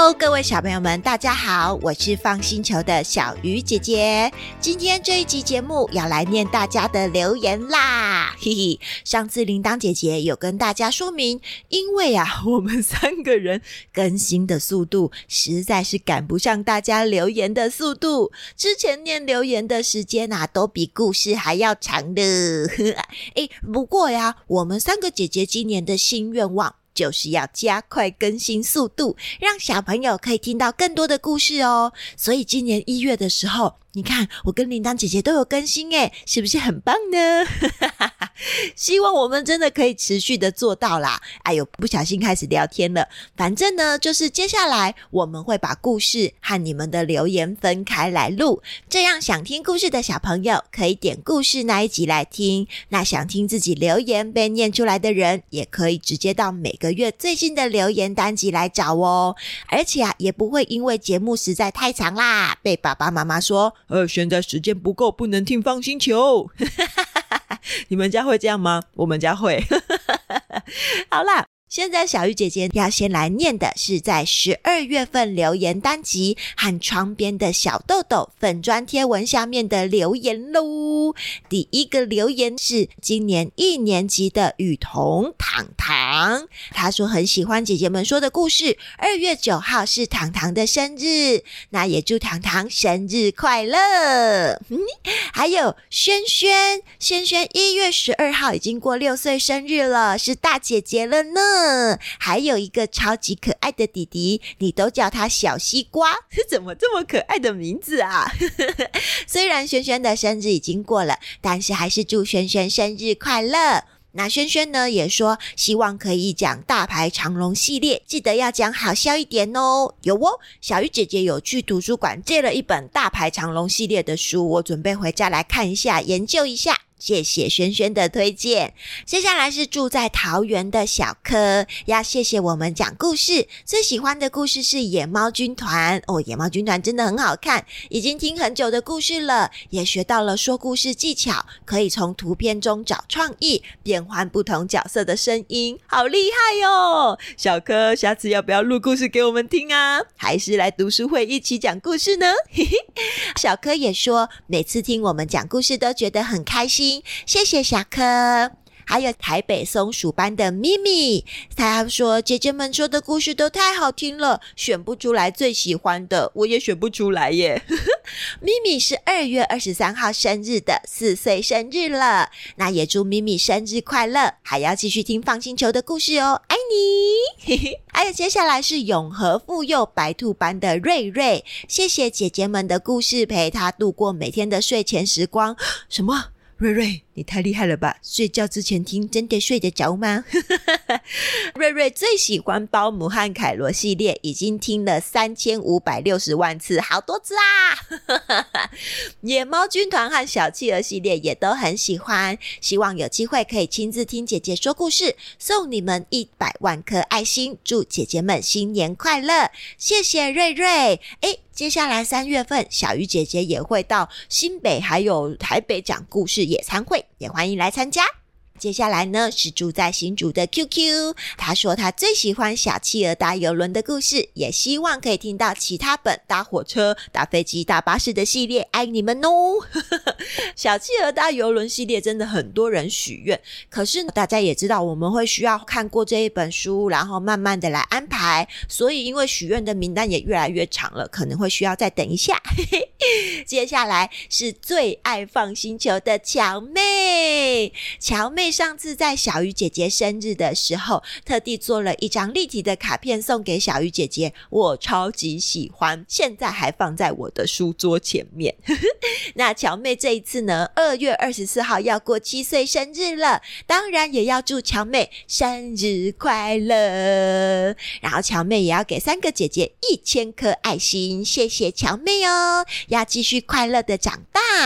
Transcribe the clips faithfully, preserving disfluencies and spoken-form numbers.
Hello， 各位小朋友们，大家好，我是放星球的小鱼姐姐。今天这一集节目要来念大家的留言啦，嘿嘿。上次铃铛姐姐有跟大家说明，因为啊，我们三个人更新的速度实在是赶不上大家留言的速度。之前念留言的时间啊，都比故事还要长的。诶，不过呀，我们三个姐姐今年的新愿望就是要加快更新速度，让小朋友可以听到更多的故事哦。所以今年一月的时候，你看我跟铃铛姐姐都有更新耶，是不是很棒呢？希望我们真的可以持续的做到啦。哎呦，不小心开始聊天了。反正呢，就是接下来我们会把故事和你们的留言分开来录，这样想听故事的小朋友可以点故事那一集来听，那想听自己留言被念出来的人也可以直接到每个月最新的留言单集来找哦。而且啊，也不会因为节目实在太长啦，被爸爸妈妈说呃，现在时间不够，不能听放星球。你们家会这样吗？我们家会。好啦，现在小鱼姐姐要先来念的是在十二月份留言单集和窗边的小豆豆粉专贴文下面的留言咯。第一个留言是今年一年级的雨桐糖糖，他说很喜欢姐姐们说的故事，二月九号是糖糖的生日，那也祝糖糖生日快乐。嗯、还有轩轩，轩轩一月十二号已经过六岁生日了，是大姐姐了呢。还有一个超级可爱的弟弟，你都叫他小西瓜，怎么这么可爱的名字啊？虽然轩轩的生日已经过了，但是还是祝轩轩生日快乐。那轩轩呢也说希望可以讲大排长龙系列，记得要讲好笑一点哦。有哦，小鱼姐姐有去图书馆借了一本大排长龙系列的书，我准备回家来看一下，研究一下。谢谢轩轩的推荐。接下来是住在桃园的小柯，要谢谢我们讲故事，最喜欢的故事是野猫军团哦，野猫军团真的很好看，已经听很久的故事了，也学到了说故事技巧，可以从图片中找创意，变换不同角色的声音，好厉害哦。小柯下次要不要录故事给我们听啊？还是来读书会一起讲故事呢？小柯也说每次听我们讲故事都觉得很开心，谢谢小柯。还有台北松鼠班的咪咪，他说姐姐们说的故事都太好听了，选不出来最喜欢的，我也选不出来耶。咪咪是二月二十三号生日的，四岁生日了，那也祝咪咪生日快乐，还要继续听放星球的故事哦，爱你。还有接下来是永和妇幼白兔班的瑞瑞，谢谢姐姐们的故事陪他度过每天的睡前时光。什么？瑞瑞，你太厉害了吧，睡觉之前听真的睡得着吗？瑞瑞最喜欢包姆和凯罗系列，已经听了三千五百六十万次，好多次啊。野猫军团和小企鹅系列也都很喜欢，希望有机会可以亲自听姐姐说故事，送你们一百万颗爱心，祝姐姐们新年快乐。谢谢瑞瑞。诶，接下来三月份小鱼姐姐也会到新北还有台北讲故事野餐会，也欢迎来参加。接下来呢是住在新竹的 Q Q， 他说他最喜欢小企鹅搭邮轮的故事，也希望可以听到其他本搭火车、搭飞机、搭巴士的系列，爱你们哦。小企鹅搭邮轮系列真的很多人许愿，可是大家也知道我们会需要看过这一本书，然后慢慢的来安排，所以因为许愿的名单也越来越长了，可能会需要再等一下。接下来是最爱放星球的乔妹，乔妹上次在小鱼姐姐生日的时候特地做了一张立体的卡片送给小鱼姐姐，我超级喜欢，现在还放在我的书桌前面。那乔妹这一次呢二月二十四号要过七岁生日了，当然也要祝乔妹生日快乐，然后乔妹也要给三个姐姐一千颗爱心，谢谢乔妹哦，要继续快乐的长大。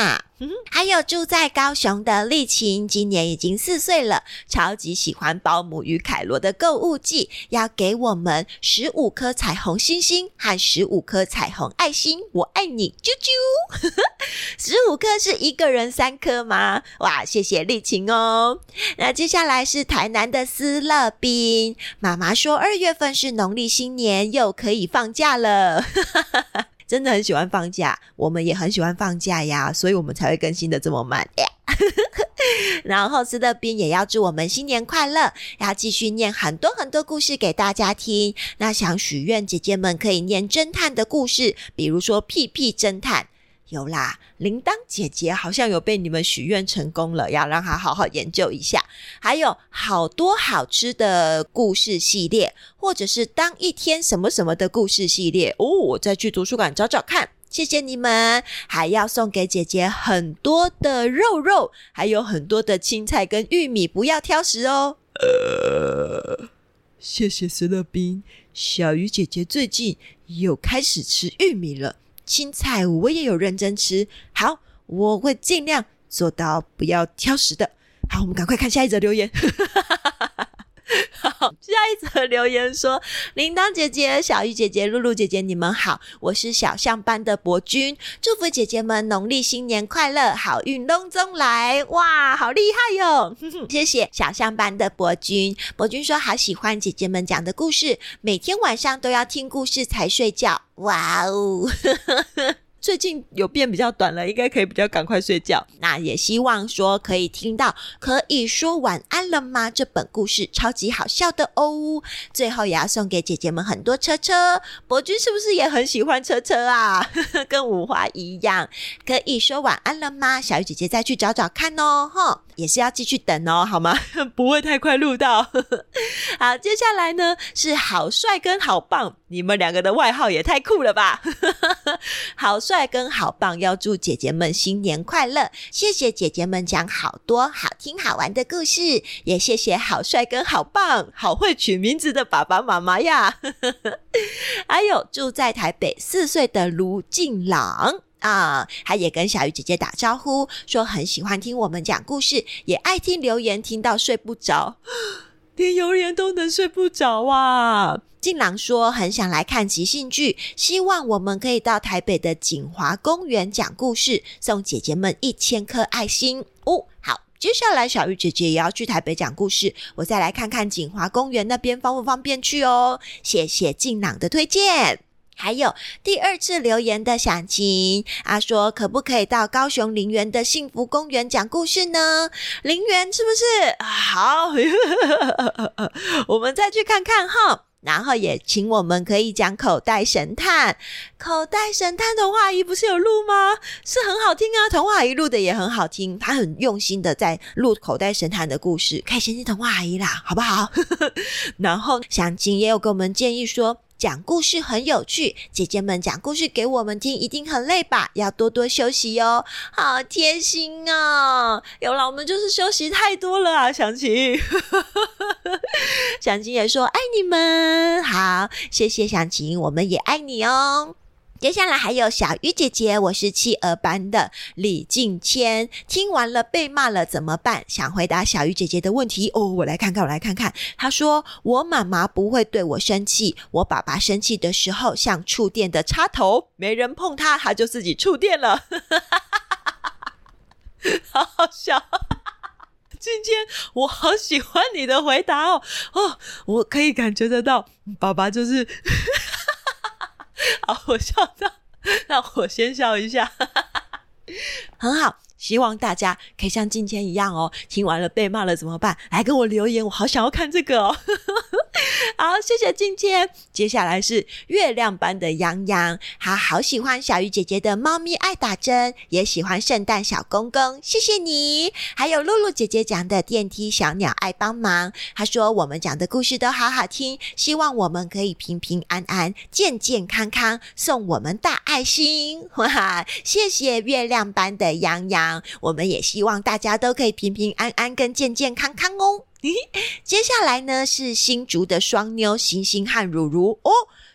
还有住在高雄的丽琴，今年已经四岁了，超级喜欢保姆与凯罗的购物季，要给我们十五颗彩虹星星和十五颗彩虹爱心，我爱你，啾啾。十五颗是一个人三颗吗？哇，谢谢丽琴哦。那接下来是台南的斯乐彬，妈妈说二月份是农历新年，又可以放假了。真的很喜欢放假，我们也很喜欢放假呀，所以我们才会更新的这么慢。然后斯乐彬也要祝我们新年快乐，要继续念很多很多故事给大家听。那想许愿姐姐们可以念侦探的故事，比如说屁屁侦探。有啦，铃铛姐姐好像有被你们许愿成功了，要让她好好研究一下。还有好多好吃的故事系列，或者是当一天什么什么的故事系列哦，我再去图书馆找找看。谢谢你们，还要送给姐姐很多的肉肉，还有很多的青菜跟玉米，不要挑食哦。呃，谢谢斯乐彬，小鱼姐姐最近有开始吃玉米了。青菜我也有认真吃，好，我会尽量做到不要挑食的。好，我们赶快看下一则留言。好，下一则留言说，铃铛姐姐、小鱼姐姐、露露姐姐你们好，我是小象班的博君，祝福姐姐们农历新年快乐，好运隆中来。哇，好厉害哟。谢谢小象班的博君。博君说好喜欢姐姐们讲的故事，每天晚上都要听故事才睡觉。哇哦。最近有变比较短了，应该可以比较赶快睡觉。那也希望说可以听到可以说晚安了吗这本故事超级好笑的哦。最后也要送给姐姐们很多车车，博君是不是也很喜欢车车啊？跟五花一样。可以说晚安了吗？小鱼姐姐再去找找看哦，齁，也是要继续等哦，好吗？不会太快录到。好，接下来呢是好帅跟好棒，你们两个的外号也太酷了吧。好帅跟好棒要祝姐姐们新年快乐，谢谢姐姐们讲好多好听好玩的故事，也谢谢好帅跟好棒好会取名字的爸爸妈妈呀。还有住在台北四岁的卢静朗啊，他也跟小鱼姐姐打招呼，说很喜欢听我们讲故事，也爱听留言，听到睡不着。连留言都能睡不着啊。静朗说很想来看即兴剧，希望我们可以到台北的锦华公园讲故事，送姐姐们一千颗爱心哦。好，接下来小鱼姐姐也要去台北讲故事，我再来看看锦华公园那边方不方便去哦。谢谢静朗的推荐。还有第二次留言的想晴啊，说可不可以到高雄林园的幸福公园讲故事呢？林园是不是？好，我们再去看看哈。然后也请我们可以讲口袋神探，口袋神探童话阿姨不是有录吗？是很好听啊，童话阿姨录的也很好听，她很用心的在录口袋神探的故事，可以先听童话阿姨啦，好不好？然后想晴也有给我们建议说，讲故事很有趣，姐姐们讲故事给我们听一定很累吧，要多多休息哦。好贴心哦，有了，我们就是休息太多了啊，想晴。想晴也说爱你们，好，谢谢想晴，我们也爱你哦。接下来还有小鱼姐姐，我是企鹅班的李静谦，听完了被骂了怎么办？想回答小鱼姐姐的问题哦，我来看看我来看看。她说我妈妈不会对我生气，我爸爸生气的时候像触电的插头，没人碰它它就自己触电了。好好笑。今天我好喜欢你的回答哦，哦，我可以感觉得到爸爸就是好，我笑到让我先笑一下。很好，希望大家可以像今天一样哦，听完了被骂了怎么办？来跟我留言，我好想要看这个哦。好，谢谢今天。接下来是月亮班的洋洋，他好喜欢小鱼姐姐的猫咪爱打针，也喜欢圣诞小公公，谢谢你。还有露露姐姐讲的电梯小鸟爱帮忙，他说我们讲的故事都好好听，希望我们可以平平安安健健康康，送我们大爱心。哇，谢谢月亮班的洋洋，我们也希望大家都可以平平安安跟健健康康哦。接下来呢是新竹的双妞星星和如如哦，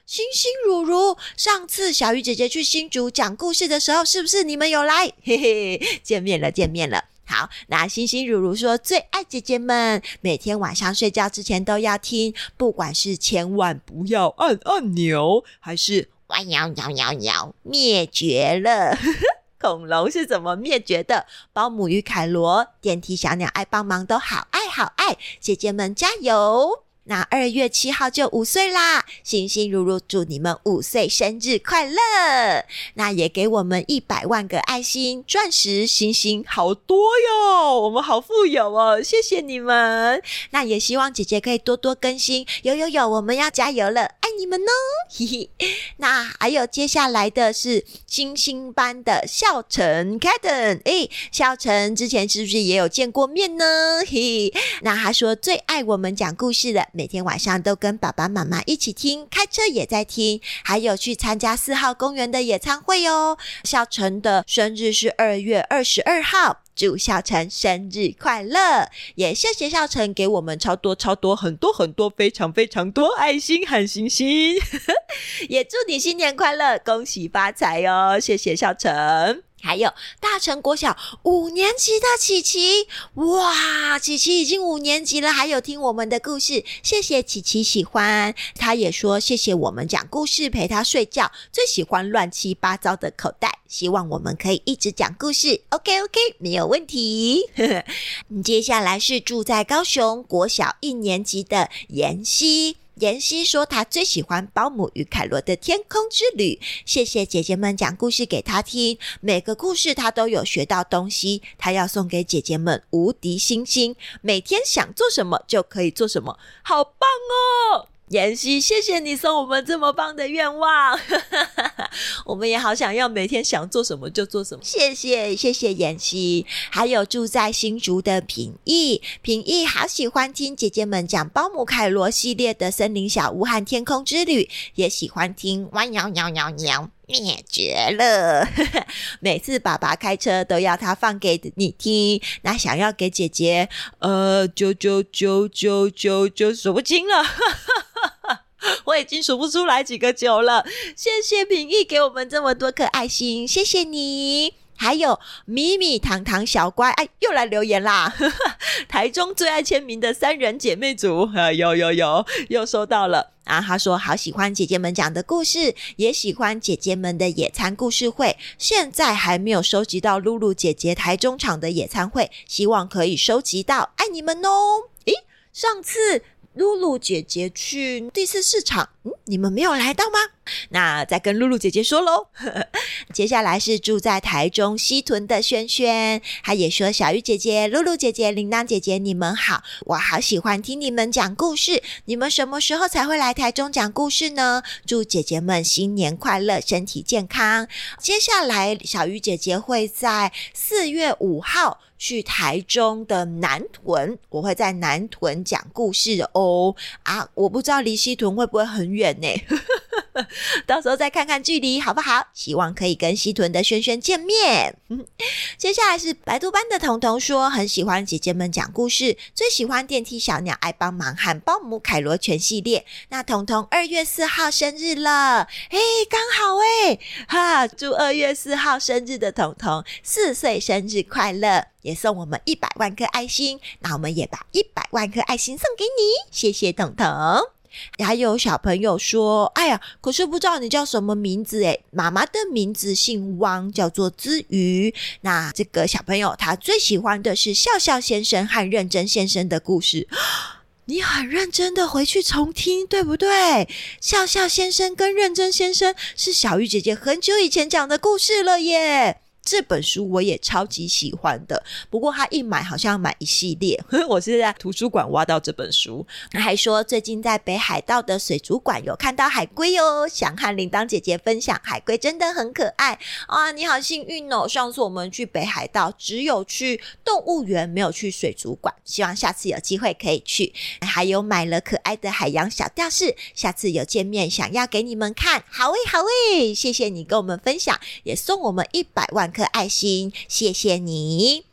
星星如如，上次小鱼姐姐去新竹讲故事的时候，是不是你们有来？嘿嘿，见面了，见面了。好，那星星如如说最爱姐姐们，每天晚上睡觉之前都要听，不管是千万不要按按钮，还是哇摇摇摇摇灭绝了。恐龙是怎么灭绝的？保姆与凯罗、电梯小鸟爱帮忙都好爱好爱，姐姐们加油！那二月七号就五岁啦，星星如如祝你们五岁生日快乐！那也给我们一百万个爱心、钻石、星星，好多哟，我们好富有哦，谢谢你们！那也希望姐姐可以多多更新，有有有，我们要加油了，爱你们哦！嘿嘿。那还有接下来的是星星班的孝成 Kaden， 诶，孝成之前是不是也有见过面呢？嘿，那他说最爱我们讲故事了。每天晚上都跟爸爸妈妈一起听，开车也在听，还有去参加四号公园的野餐会哦。孝成的生日是二月二十二号，祝孝成生日快乐！也谢谢孝成给我们超多超多很多很多非常非常多爱心和星星，也祝你新年快乐，恭喜发财哦！谢谢孝成。还有大成国小五年级的琪琪，哇，琪琪已经五年级了，还有听我们的故事，谢谢琪琪喜欢。他也说谢谢我们讲故事陪他睡觉，最喜欢乱七八糟的口袋，希望我们可以一直讲故事。 OK OK， 没有问题。接下来是住在高雄国小一年级的妍希，妍希说她最喜欢保姆与凯罗的天空之旅，谢谢姐姐们讲故事给她听，每个故事她都有学到东西，她要送给姐姐们无敌星星，每天想做什么就可以做什么，好棒哦！妍希，谢谢你送我们这么棒的愿望我们也好想要每天想做什么就做什么，谢谢谢谢妍希。还有住在新竹的品义，品义好喜欢听姐姐们讲保姆凯罗系列的森林小屋和天空之旅，也喜欢听弯摇摇摇摇灭绝了每次爸爸开车都要他放给你听，那想要给姐姐呃九九九九九九数不清了我已经数不出来几个九了，谢谢品义给我们这么多颗爱心，谢谢你。还有米米糖糖小乖，哎，又来留言啦台中最爱签名的三人姐妹组、啊、有有有又收到了啊。他说好喜欢姐姐们讲的故事，也喜欢姐姐们的野餐故事会，现在还没有收集到露露姐姐台中场的野餐会，希望可以收集到，爱你们哦。诶，上次露露姐姐去第四市场，嗯，你们没有来到吗？那再跟露露姐姐说咯接下来是住在台中西屯的萱萱，她也说小鱼姐姐、露露姐姐、铃铛姐姐你们好，我好喜欢听你们讲故事，你们什么时候才会来台中讲故事呢？祝姐姐们新年快乐，身体健康。接下来小鱼姐姐会在四月五号去台中的南屯，我会在南屯讲故事哦。啊，我不知道离西屯会不会很远呢到时候再看看距离好不好，希望可以跟西屯的萱萱见面接下来是白兔班的彤彤说很喜欢姐姐们讲故事，最喜欢电梯小鸟爱帮忙和保姆凯罗全系列。那彤彤二月四号生日了，诶，刚好诶哈，祝二月四号生日的彤彤四岁生日快乐，也送我们一百万颗爱心，那我们也把一百万颗爱心送给你，谢谢彤彤。还有小朋友说哎呀，可是不知道你叫什么名字诶，妈妈的名字姓汪，叫做姿瑜。那这个小朋友他最喜欢的是笑笑先生和认真先生的故事，你很认真的回去重听对不对？笑笑先生跟认真先生是小鱼姐姐很久以前讲的故事了耶，这本书我也超级喜欢的，不过他一买好像要买一系列我是在图书馆挖到这本书。还说最近在北海道的水族馆有看到海龟哦，想和铃铛姐姐分享，海龟真的很可爱啊！你好幸运哦，上次我们去北海道只有去动物园，没有去水族馆，希望下次有机会可以去。还有买了可爱的海洋小吊饰，下次有见面想要给你们看。好诶好诶，谢谢你跟我们分享，也送我们一百万颗爱心，谢谢你。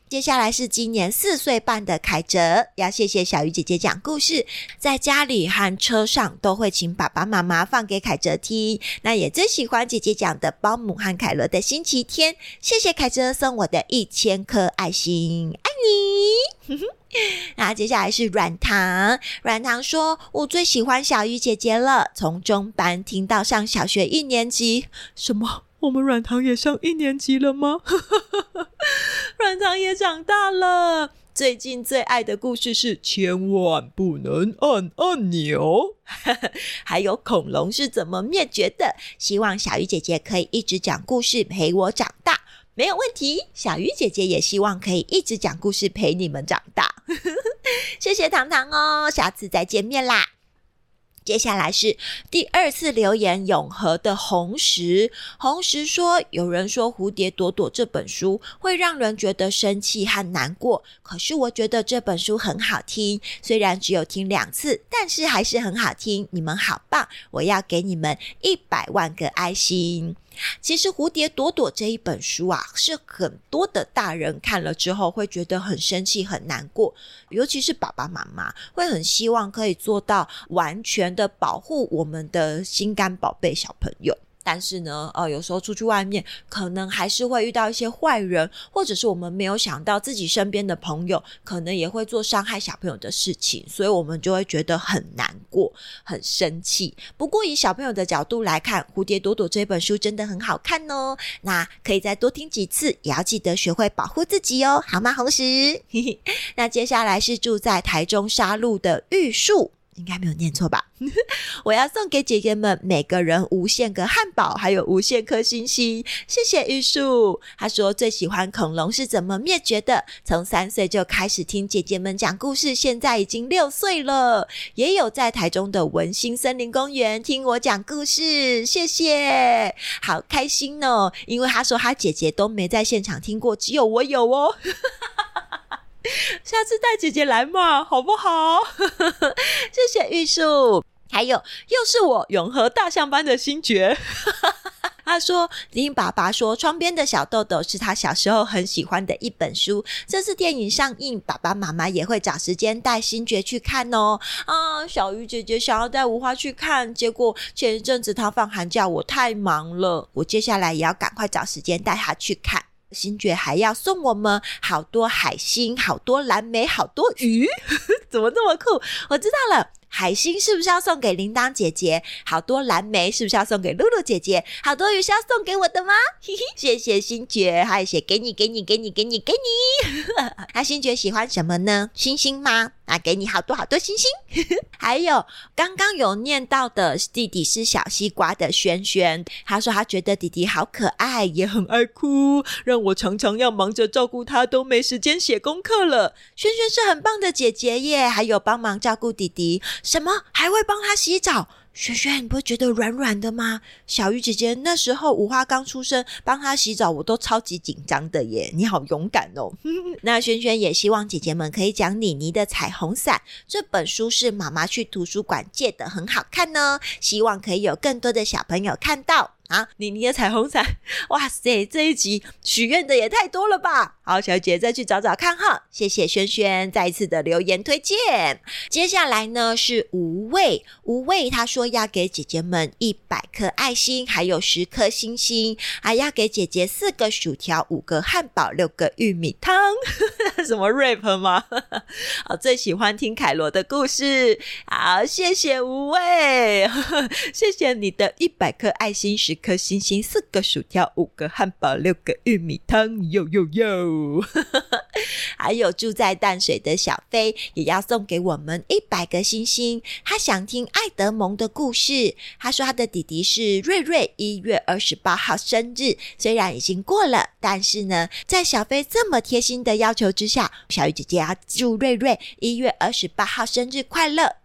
接下来是今年四岁半的凯哲，要谢谢小鱼姐姐讲故事，在家里和车上都会请爸爸妈妈放给凯哲听，那也最喜欢姐姐讲的保姆和凯罗的星期天，谢谢凯哲送我的一千颗爱心，爱你那接下来是软糖，软糖说我最喜欢小鱼姐姐了，从中班听到上小学一年级。什么？我们软糖也上一年级了吗？软糖也长大了。最近最爱的故事是千万不能按按钮还有恐龙是怎么灭绝的，希望小鱼姐姐可以一直讲故事陪我长大。没有问题，小鱼姐姐也希望可以一直讲故事陪你们长大谢谢糖糖哦，下次再见面啦。接下来是第二次留言，永和的红石。红石说，有人说蝴蝶朵朵这本书会让人觉得生气和难过，可是我觉得这本书很好听，虽然只有听两次，但是还是很好听，你们好棒，我要给你们一百万个爱心。其实蝴蝶朵朵这一本书啊，是很多的大人看了之后会觉得很生气很难过，尤其是爸爸妈妈会很希望可以做到完全的保护我们的心肝宝贝小朋友，但是呢呃，有时候出去外面可能还是会遇到一些坏人，或者是我们没有想到自己身边的朋友可能也会做伤害小朋友的事情，所以我们就会觉得很难过很生气。不过以小朋友的角度来看，蝴蝶朵朵这本书真的很好看哦，那可以再多听几次，也要记得学会保护自己哦，好吗红石那接下来是住在台中沙鹿的玉树，应该没有念错吧我要送给姐姐们每个人无限个汉堡，还有无限颗星星，谢谢玉树。他说最喜欢恐龙是怎么灭绝的，从三岁就开始听姐姐们讲故事，现在已经六岁了，也有在台中的文心森林公园听我讲故事，谢谢，好开心哦，因为他说他姐姐都没在现场听过，只有我有哦下次带姐姐来嘛，好不好谢谢玉树。还有又是我永和大象班的星爵他说林爸爸说窗边的小豆豆是他小时候很喜欢的一本书，这次电影上映，爸爸妈妈也会找时间带星爵去看哦。啊，小鱼姐姐想要带无花去看，结果前一阵子他放寒假，我太忙了，我接下来也要赶快找时间带他去看。星爵还要送我们好多海星，好多蓝莓，好多鱼怎么这么酷，我知道了，海星是不是要送给铃铛姐姐，好多蓝莓是不是要送给露露姐姐，好多鱼是要送给我的吗谢谢星爵，还写给你给你给你给你给你那星爵喜欢什么呢？星星吗？那给你好多好多星星还有刚刚有念到的弟弟是小西瓜的轩轩，他说他觉得弟弟好可爱，也很爱哭，让我常常要忙着照顾他，都没时间写功课了。轩轩是很棒的姐姐耶，还有帮忙照顾弟弟，什么还会帮他洗澡。轩轩你不会觉得软软的吗？小鱼姐姐那时候五花刚出生帮她洗澡，我都超级紧张的耶，你好勇敢哦那轩轩也希望姐姐们可以讲妮妮的彩虹伞，这本书是妈妈去图书馆借的，很好看呢，希望可以有更多的小朋友看到啊，妮妮的彩虹伞，哇塞，这一集许愿的也太多了吧。好，小姐再去找找看哈，谢谢轩轩再一次的留言推荐。接下来呢是无畏，无畏他说要给姐姐们一百颗爱心，还有十颗星星，还要给姐姐四个薯条，五个汉堡，六个玉米汤什么 rap 吗好，最喜欢听凯罗的故事，好，谢谢无畏谢谢你的一百颗爱心，十颗星星，四个薯条，五个汉堡，六个玉米汤，哟哟哟还有住在淡水的小飞也要送给我们一百个星星，他想听爱德蒙的故事，他说他的弟弟是瑞瑞，一月二十八号生日，虽然已经过了，但是呢在小飞这么贴心的要求之下，小鱼姐姐要祝瑞瑞一月二十八号生日快乐，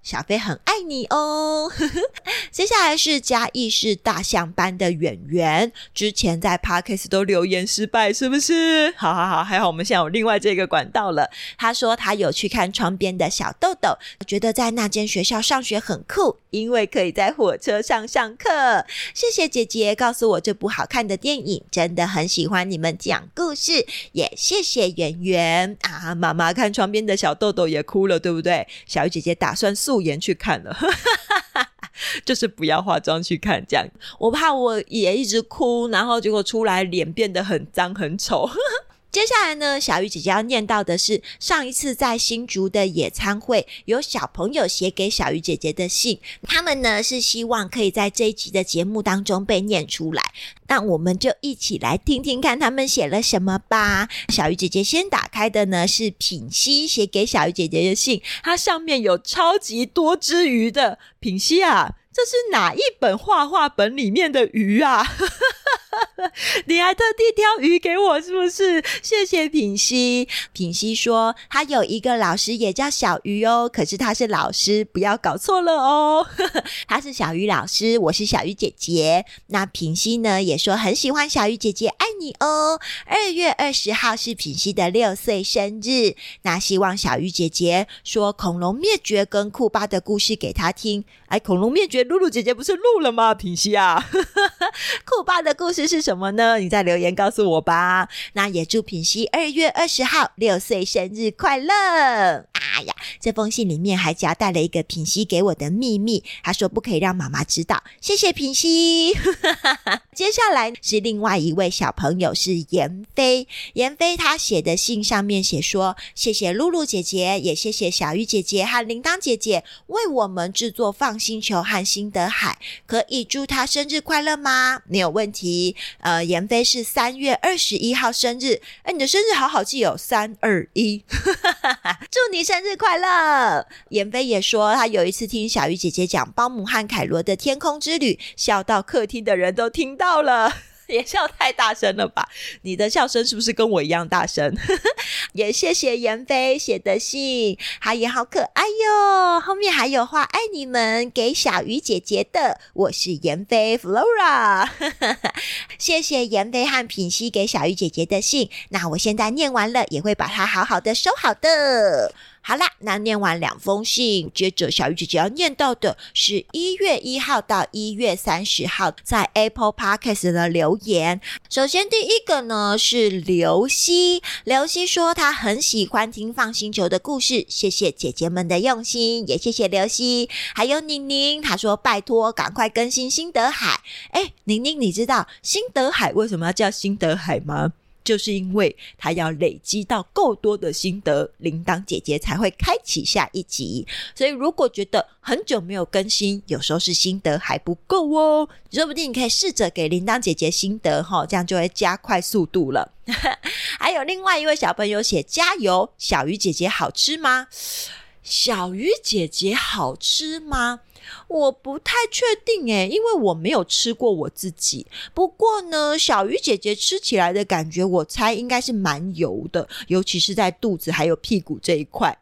小飞很爱你哦。接下来是嘉义市大象班的圆圆，之前在 Podcast 都留言失败是不是？好好好，还好我们现在有另外这个管道了。他说他有去看窗边的小豆豆，觉得在那间学校上学很酷，因为可以在火车上上课。谢谢姐姐告诉我这部好看的电影，真的很喜欢你们讲故事，也谢谢圆圆啊。妈妈看窗边的小豆豆也哭了，对不对？小鱼姐姐打算素颜去看了。就是不要化妆去看这样，我怕我也一直哭，然后结果出来脸变得很脏很丑。接下来呢，小鱼姐姐要念到的是上一次在新竹的野餐会，有小朋友写给小鱼姐姐的信，他们呢是希望可以在这一集的节目当中被念出来，那我们就一起来听听看他们写了什么吧。小鱼姐姐先打开的呢是品熙写给小鱼姐姐的信，它上面有超级多只鱼的。品熙啊，这是哪一本画画本里面的鱼啊？你还特地挑鱼给我是不是？谢谢品熙。品熙说他有一个老师也叫小鱼哦，可是他是老师，不要搞错了哦。他是小鱼老师，我是小鱼姐姐。那品熙呢也说很喜欢小鱼姐姐，爱你哦。二月二十号是品熙的六岁生日，那希望小鱼姐姐说恐龙灭绝跟库巴的故事给他听。哎，恐龙灭绝露露姐姐不是录了吗？品熙啊。库巴的故事是什么呢？你在留言告诉我吧。那也祝品熙二月二十号六岁生日快乐。哎呀，这封信里面还夹带了一个品熙给我的秘密，他说不可以让妈妈知道，谢谢品熙。接下来是另外一位小朋友，是妍飞。妍飞他写的信上面写说，谢谢露露姐姐，也谢谢小鱼姐姐和铃铛姐姐为我们制作放星球和新德海，可以祝他生日快乐吗？没有问题。呃，妍飞是三月二十一号生日，哎，你的生日好好记哦，三二一。祝你生日快乐。妍飞也说他有一次听小鱼姐姐讲包姆和凯罗的天空之旅，笑到客厅的人都听到了。也笑太大声了吧？你的笑声是不是跟我一样大声？也谢谢妍飞写的信，他也好可爱哟。后面还有话，爱你们，给小鱼姐姐的，我是妍飞 Flora。 谢谢妍飞和品熙给小鱼姐姐的信，那我现在念完了，也会把它好好的收好的。好啦，那念完两封信，接着小鱼姐姐要念到的是一月一号到一月三十号在 Apple Podcast 的留言。首先第一个呢是刘希，刘希说她很喜欢听放星球的故事，谢谢姐姐们的用心，也谢谢刘希。还有宁宁，她说拜托赶快更新新德海。诶，宁宁你知道新德海为什么要叫新德海吗？就是因为他要累积到够多的心得，铃铛姐姐才会开启下一集。所以如果觉得很久没有更新，有时候是心得还不够哦，说不定你可以试着给铃铛姐姐心得齁，这样就会加快速度了。还有另外一位小朋友写加油，小鱼姐姐好吃吗？小鱼姐姐好吃吗？我不太确定耶，因为我没有吃过我自己。不过呢，小鱼姐姐吃起来的感觉，我猜应该是蛮油的，尤其是在肚子还有屁股这一块。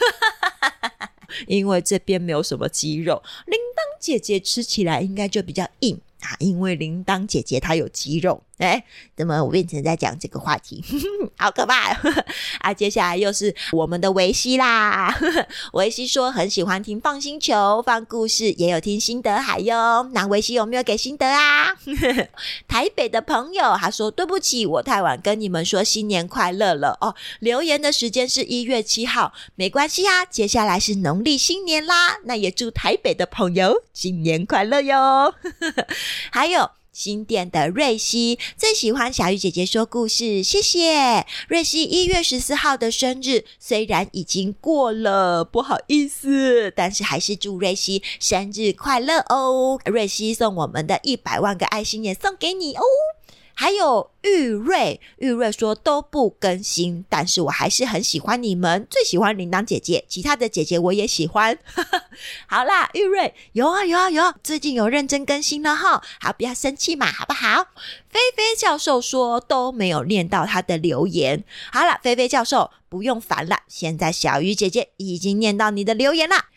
因为这边没有什么肌肉，铃铛姐姐吃起来应该就比较硬啊，因为铃铛姐姐她有肌肉。哎，怎么我变成在讲这个话题？好可怕啊！接下来又是我们的维希啦。维希说很喜欢听放星球放故事，也有听新德海哟。那维希有没有给心得啊？台北的朋友他说对不起，我太晚跟你们说新年快乐了哦。留言的时间是一月七号，没关系啊，接下来是农历新年啦。那也祝台北的朋友新年快乐哟。还有新店的瑞希最喜欢小鱼姐姐说故事，谢谢瑞希。一月十四号的生日虽然已经过了，不好意思，但是还是祝瑞希生日快乐哦。瑞希送我们的一百万个爱心也送给你哦。还有玉瑞，玉瑞说都不更新，但是我还是很喜欢你们，最喜欢铃铛姐姐，其他的姐姐我也喜欢。好啦，玉瑞，有啊有啊有啊，最近有认真更新了齁，好，不要生气嘛，好不好？菲菲教授说都没有念到他的留言。好啦，菲菲教授不用烦了，现在小鱼姐姐已经念到你的留言啦。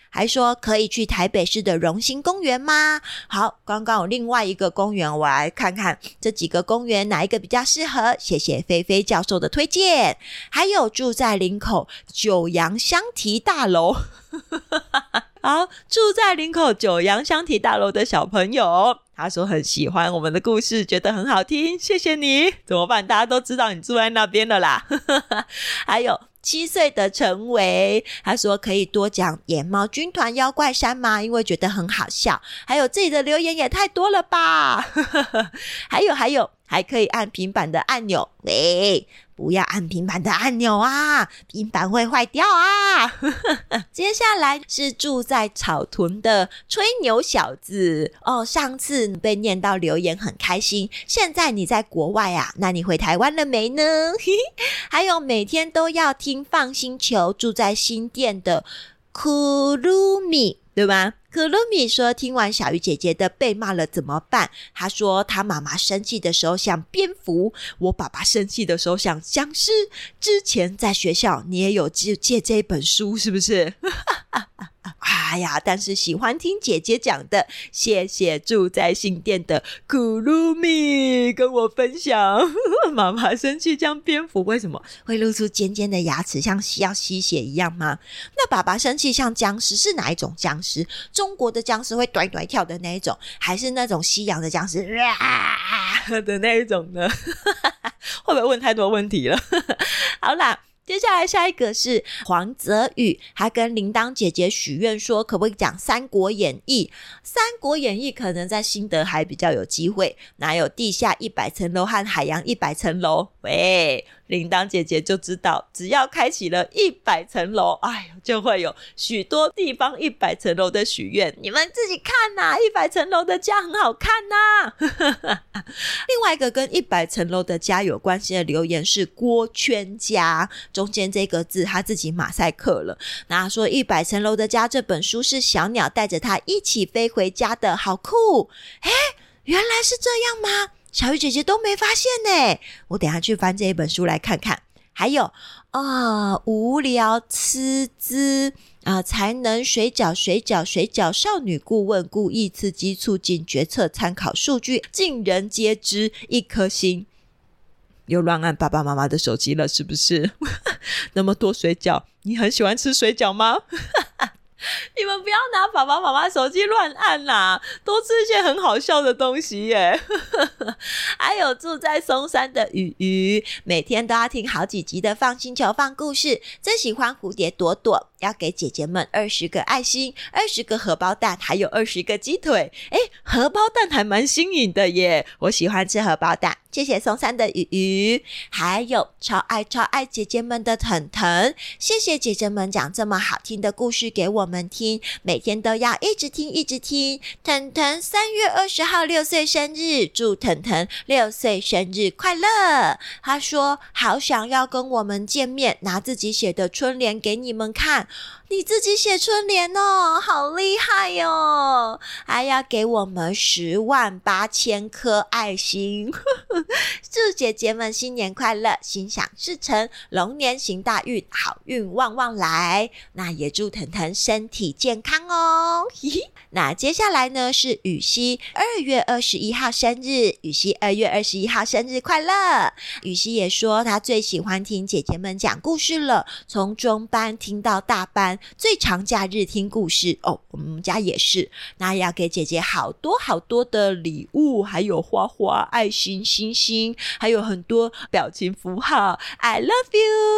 还说可以去台北市的荣兴公园吗？好，刚刚有另外一个公园，我来看看这几个公园哪一个比较适合，谢谢菲菲教授的推荐。还有住在林口九阳香堤大楼好，住在林口九阳香堤大楼的小朋友，他说很喜欢我们的故事，觉得很好听，谢谢你。怎么办？大家都知道你住在那边了啦还有七岁的陈维，他说可以多讲野猫军团妖怪山吗？因为觉得很好笑。还有自己的留言也太多了吧还有还有还可以按平板的按钮，喂，不要按平板的按钮啊，平板会坏掉啊接下来是住在草屯的吹牛小子哦，上次被念到留言很开心，现在你在国外啊，那你回台湾了没呢还有每天都要听放星球，住在新店的库鲁米，对吧？可鲁米说听完小鱼姐姐的被骂了怎么办？她说她妈妈生气的时候像蝙蝠，我爸爸生气的时候像僵尸。之前在学校你也有借借这本书是不是哎呀，但是喜欢听姐姐讲的，谢谢住在新店的库鲁米跟我分享妈妈生气像蝙蝠，为什么会露出尖尖的牙齿像要吸血一样吗？那爸爸生气像僵尸是哪一种僵尸？中国的僵尸会短短跳的那一种，还是那种西洋的僵尸啊的那一种呢会不会问太多问题了好啦，接下来下一个是黄泽宇，他跟铃铛姐姐许愿说可不可以讲三国演义。三国演义可能在新德还比较有机会，哪有地下一百层楼和海洋一百层楼？喂，铃铛姐姐就知道只要开启了一百层楼，哎呦，就会有许多地方一百层楼的许愿，你们自己看啊，一百层楼的家很好看啊另外一个跟一百层楼的家有关系的留言是郭圈家，中间这个字他自己马赛克了，那说一百层楼的家这本书是小鸟带着他一起飞回家的，好酷。诶，原来是这样吗？小鱼姐姐都没发现呢，我等一下去翻这一本书来看看。还有啊，无聊吃滋啊，才能水饺水饺水饺少女顾问故意刺激促进决策参考数据尽人皆知一颗星。又乱按爸爸妈妈的手机了是不是那么多水饺，你很喜欢吃水饺吗你们不要拿爸爸妈妈手机乱按啦，都是一些很好笑的东西耶还有住在松山的雨雨，每天都要听好几集的放星球放故事，最喜欢蝴蝶朵朵，要给姐姐们二十个爱心，二十个荷包蛋，还有二十个鸡腿。诶，荷包蛋还蛮新颖的耶，我喜欢吃荷包蛋，谢谢松山的雨雨。还有超爱超爱姐姐们的腾腾，谢谢姐姐们讲这么好听的故事给我们听，每天都要一直听一直听。腾腾三月二十号六岁生日，祝腾腾六岁生日快乐。他说好想要跟我们见面，拿自己写的春联给你们看。你自己写春联哦，好厉害哦，还要给我们十万八千颗爱心祝姐姐们新年快乐，心想事成，龙年行大运，好运旺旺来。那也祝腾腾身体健康哦那接下来呢是雨熙，二月二十一号生日，雨熙二月二十一号生日快乐。雨熙也说她最喜欢听姐姐们讲故事了，从中班听到大班，最长假日听故事哦，我们家也是。那要给姐姐好多好多的礼物，还有花花、爱心、星星，还有很多表情符号。 I love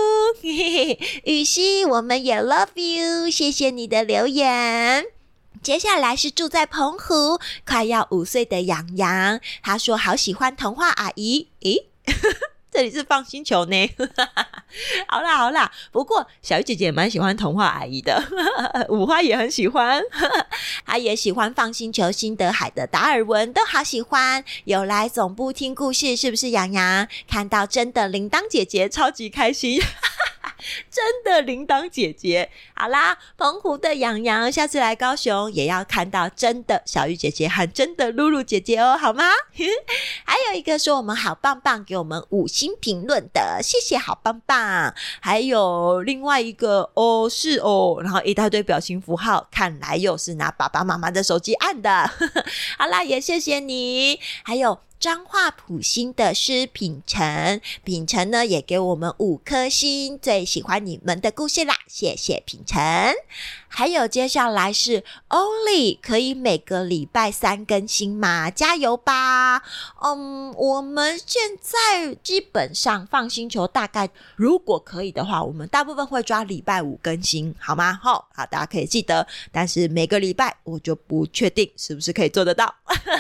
you 雨熙我们也 love you， 谢谢你的留言。接下来是住在澎湖快要五岁的洋洋，他说好喜欢童话阿姨。诶这里是放星球呢好啦好啦，不过小鱼姐姐也蛮喜欢童话阿姨的五花也很喜欢她也喜欢放星球，新德海的达尔文都好喜欢，有来总部听故事是不是洋洋？看到真的铃铛姐姐超级开心真的铃铛姐姐。好啦，澎湖的洋洋下次来高雄也要看到真的小鱼姐姐和真的露露姐姐哦，好吗？还有一个说我们好棒棒，给我们五星评论的，谢谢好棒棒。还有另外一个哦是哦，然后一大堆表情符号，看来又是拿爸爸妈妈的手机按的。好啦，也谢谢你。还有彰化埔心的施品成，品成呢也给我们五颗星，最喜欢你们的故事啦，谢谢品成。还有接下来是 Oli， 可以每个礼拜三更新吗？加油吧。嗯，我们现在基本上放星球大概如果可以的话，我们大部分会抓礼拜五更新，好吗？好，好，大家可以记得，但是每个礼拜我就不确定是不是可以做得到。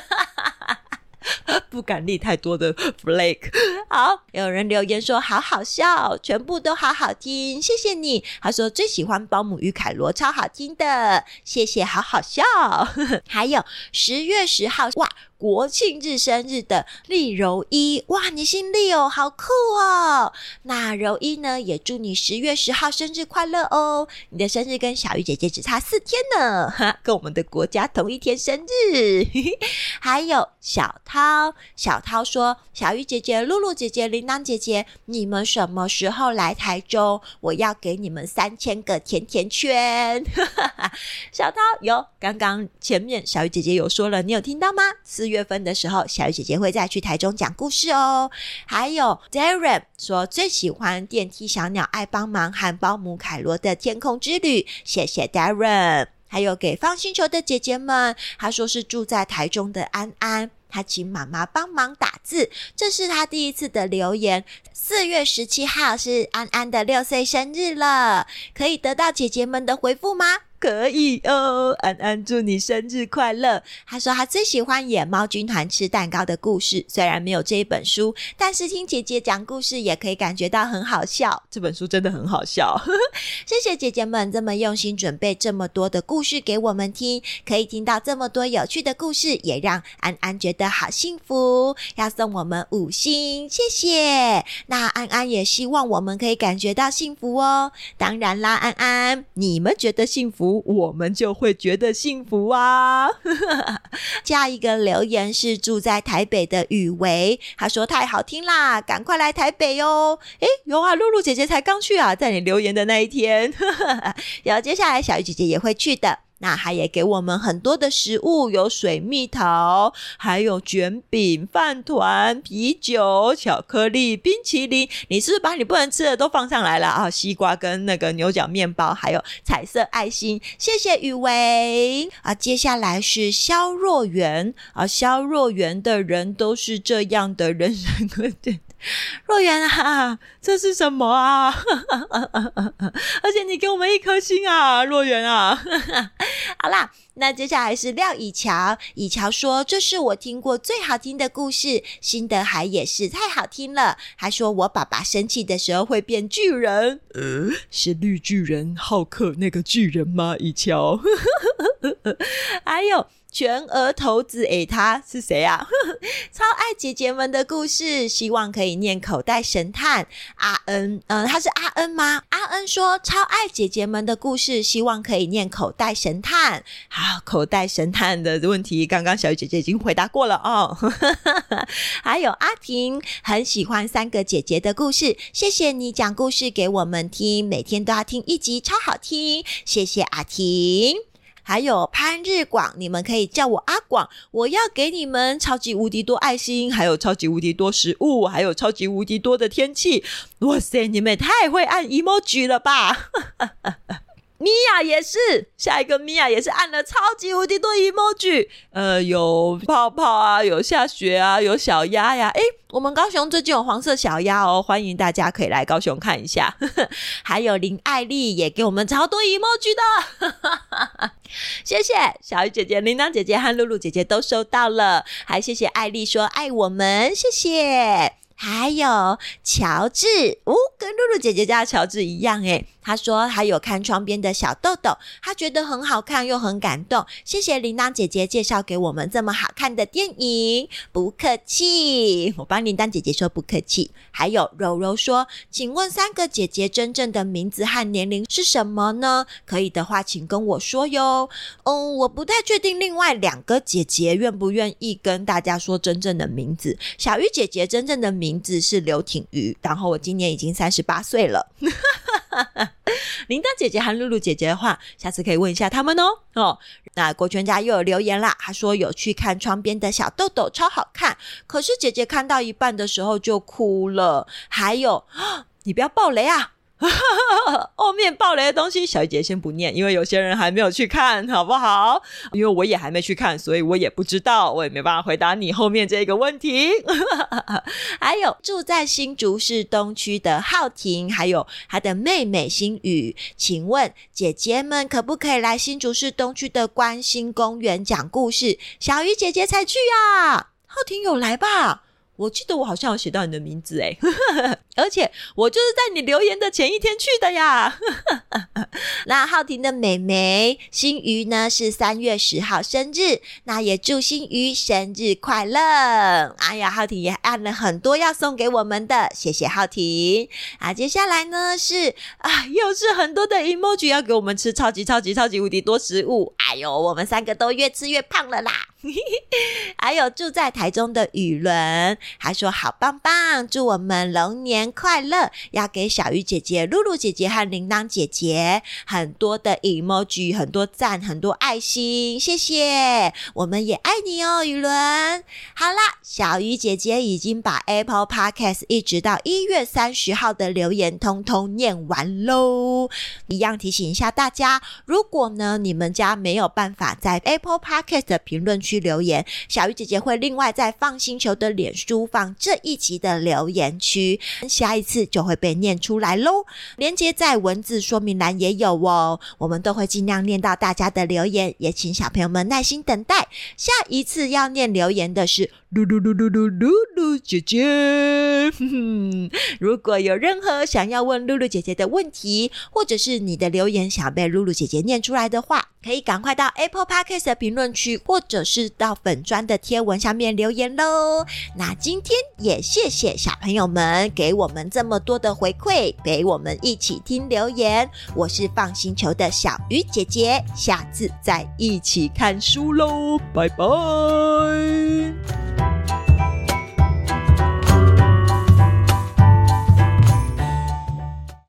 不敢立太多的 flag。 好，有人留言说好好笑，全部都好好听，谢谢你。他说最喜欢保姆与凯罗，超好听的，谢谢，好好笑。还有十月十号，哇，国庆日生日的丽柔一，哇，你姓丽哦，好酷哦。那柔一呢也祝你十月十号生日快乐哦，你的生日跟小鱼姐姐只差四天呢，跟我们的国家同一天生日。还有小涛，小涛说小鱼姐姐、露露姐姐、铃铛姐姐，你们什么时候来台中？我要给你们三千个甜甜圈。小涛有，刚刚前面小鱼姐姐有说了，你有听到吗？四月份的时候，小鱼姐姐会再去台中讲故事哦。还有 Darren 说最喜欢电梯小鸟爱帮忙和保姆凯罗的天空之旅，谢谢 Darren。还有给放星球的姐姐们，她说是住在台中的安安，她请妈妈帮忙打字，这是她第一次的留言。四月十七号是安安的六岁生日了，可以得到姐姐们的回复吗？可以哦，安安祝你生日快乐。他说他最喜欢野猫军团吃蛋糕的故事，虽然没有这一本书，但是听姐姐讲故事也可以感觉到很好笑，这本书真的很好笑。谢谢姐姐们这么用心准备这么多的故事给我们听，可以听到这么多有趣的故事，也让安安觉得好幸福，要送我们五星，谢谢。那安安也希望我们可以感觉到幸福哦。当然啦，安安，你们觉得幸福，我们就会觉得幸福啊。下一个留言是住在台北的雨维，他说太好听啦，赶快来台北哦。诶，有啊，露露姐姐才刚去啊，在你留言的那一天。然后接下来小鱼姐姐也会去的，那他也给我们很多的食物，有水蜜桃，还有卷饼、饭团、啤酒、巧克力、冰淇淋。你是不是把你不能吃的都放上来了啊？西瓜跟那个牛角面包，还有彩色爱心。谢谢雨维啊！接下来是萧若元啊，萧若元的人都是这样的人生观点。若元啊，这是什么啊？而且你给我们一颗星啊，若元啊。好啦，那接下来是廖以乔，以乔说这是我听过最好听的故事，辛德海也是太好听了。他说我爸爸生气的时候会变巨人，呃，是绿巨人浩克那个巨人吗？以乔。还有全额投资，诶，他是谁啊？超爱姐姐们的故事，希望可以念口袋神探阿恩，嗯、呃，他是阿恩吗？阿恩说超爱姐姐们的故事，希望可以念口袋神探。好，口袋神探的问题，刚刚小鱼姐姐已经回答过了哦。还有阿婷很喜欢三个姐姐的故事，谢谢你讲故事给我们听，每天都要听一集，超好听，谢谢阿婷。还有潘日广，你们可以叫我阿广，我要给你们超级无敌多爱心，还有超级无敌多食物，还有超级无敌多的天气。哇塞，你们也太会按 emoji 了吧。米娅也是，下一个米娅也是按了超级无敌多 emoji， 呃，有泡泡啊，有下雪啊，有小鸭呀。诶，我们高雄最近有黄色小鸭哦，欢迎大家可以来高雄看一下。还有林爱丽也给我们超多 emoji 的。谢谢小鱼姐姐、铃铛姐姐和露露姐姐都收到了，还谢谢爱丽说爱我们，谢谢。还有乔治，哦，跟露露姐姐家的乔治一样诶， 他说还有看窗边的小豆豆，他觉得很好看又很感动，谢谢铃铛姐姐介绍给我们这么好看的电影。不客气，我帮铃铛姐姐说不客气。还有柔柔说，请问三个姐姐真正的名字和年龄是什么呢？可以的话请跟我说哟。嗯，我不太确定另外两个姐姐愿不愿意跟大家说真正的名字。小鱼姐姐真正的名字是刘挺瑜，然后我今年已经三十八岁了。铃铛姐姐和露露姐姐的话，下次可以问一下他们哦。哦，那国权家又有留言啦，他说有去看窗边的小豆豆，超好看，可是姐姐看到一半的时候就哭了。还有，你不要爆雷啊！后面爆雷的东西小鱼姐姐先不念，因为有些人还没有去看，好不好？因为我也还没去看，所以我也不知道，我也没办法回答你后面这个问题。还有住在新竹市东区的浩庭，还有他的妹妹新宇，请问姐姐们可不可以来新竹市东区的关心公园讲故事？小鱼姐姐才去啊。浩庭有来吧？我记得我好像有写到你的名字诶，而且我就是在你留言的前一天去的呀。那浩庭的妹妹新瑜呢是三月十号生日，那也祝新瑜生日快乐。哎呀，浩庭也按了很多要送给我们的，谢谢浩庭啊。接下来呢是啊，又是很多的 emoji 要给我们吃超级超级超级无敌多食物，哎呦，我们三个都越吃越胖了啦。还有住在台中的雨伦，还说好棒棒，祝我们龙年快乐，要给小鱼姐姐、露露姐姐和铃铛姐姐很多的 emoji， 很多赞，很多爱心，谢谢，我们也爱你哦，雨伦。好啦，小鱼姐姐已经把 Apple Podcast 一直到一月三十号的留言通通念完咯。一样提醒一下大家，如果呢你们家没有办法在 Apple Podcast 的评论区留言，小鱼姐姐会另外在放星球的脸书放这一集的留言区，下一次就会被念出来咯。连结在文字说明栏也有哦，我们都会尽量念到大家的留言，也请小朋友们耐心等待。下一次要念留言的是露露露露露露露姐姐。如果有任何想要问露露姐姐的问题，或者是你的留言想被露露姐姐念出来的话，可以赶快到 Apple Podcast 的评论区，或者是到粉专的贴文下面留言咯。那今天也谢谢小朋友们给我们这么多的回馈，陪我们一起听留言。我是放星球的小鱼姐姐，下次再一起看书咯，拜拜。